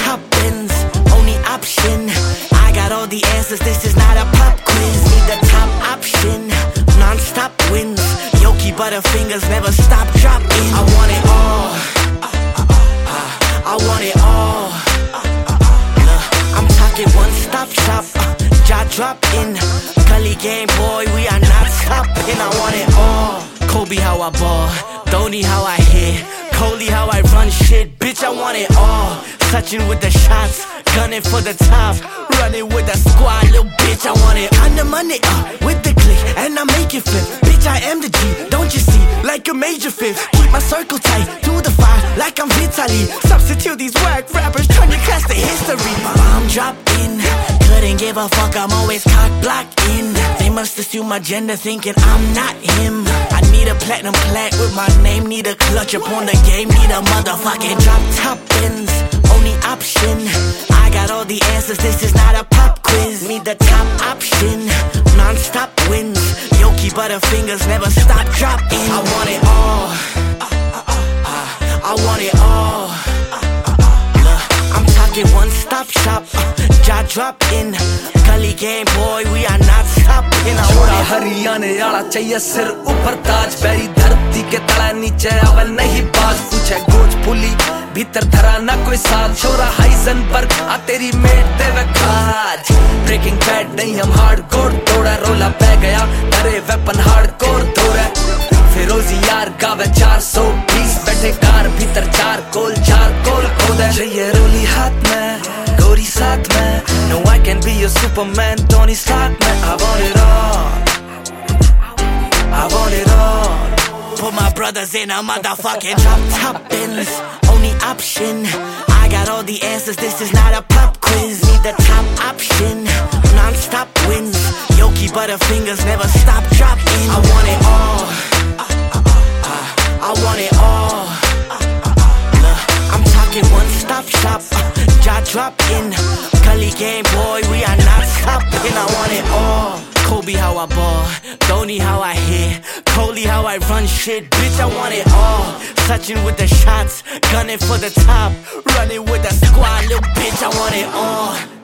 top ends, only option. I got all the answers, this is not a pop quiz. Need the top option, non-stop wins. Yoki Butterfingers never stop dropping. I want it all, I want it all. I'm talking one-stop shop, jaw drop in. Gully game boy, we are not stopping. I want it all. Kobe how I ball, Dhoni how I hit, Kohli how I run shit. Bitch, I want it all. Touching with the shots, gunning for the top, running with the squad, little bitch, I want it. On the money, with the click, and I make it flip. Bitch, I am the G, don't you see? Like a major fifth, keep my circle tight, do the fire, like I'm Vitaly. Substitute these whack rappers, turn your class to history. Bomb drop in, couldn't give a fuck, I'm always cock blocked in. They must assume my gender, thinking I'm not him. I need a platinum plaque with my name, need a clutch upon the game, need a motherfucking drop top ends. Only option, I got all the answers, this is not a pop quiz. Need the top option, non-stop wins. Yoki Butterfingers never stop dropping. I want it all, I want it all. I'm talking one-stop shop, jaw drop in. Gully game boy, we are not stopping. I want it. हरियाणे वाला चाहिए सिर ऊपर ताज, पैरी धरती के तला नीचे अब नहीं बाज। पूछे गोच पुली भीतर धरा ना कोई साथ, छोरा हाइजनबर्ग आ तेरी मेट देवे खाज। ब्रेकिंग बैड नहीं हम हार्ड कोर तोड़ा, रोला पै गया करे वेपन हार्ड कोर तोड़ा। फिरोजी यार गावे 420, बैठे कार भीतर चार कोल खोदे। चाहिए रोली हाथ में गोरी साथ में, no I can be your Superman, Tony Stark man. I want it all, I want it all. Put my brothers in a motherfucking drop top ends, only option. I got all the answers, this is not a pop quiz. Need the top option, non-stop wins. Yoki Butterfingers never stop dropping. I want it all, I want it all. I'm talking one-stop shop, jaw drop in. Gully game boy, we are not stopping. I want it all. Kobe how I ball, Dhoni how I hit, Kohli how I run shit. Bitch, I want it all. Touching with the shots, gunning for the top, running with the squad, little bitch, I want it all.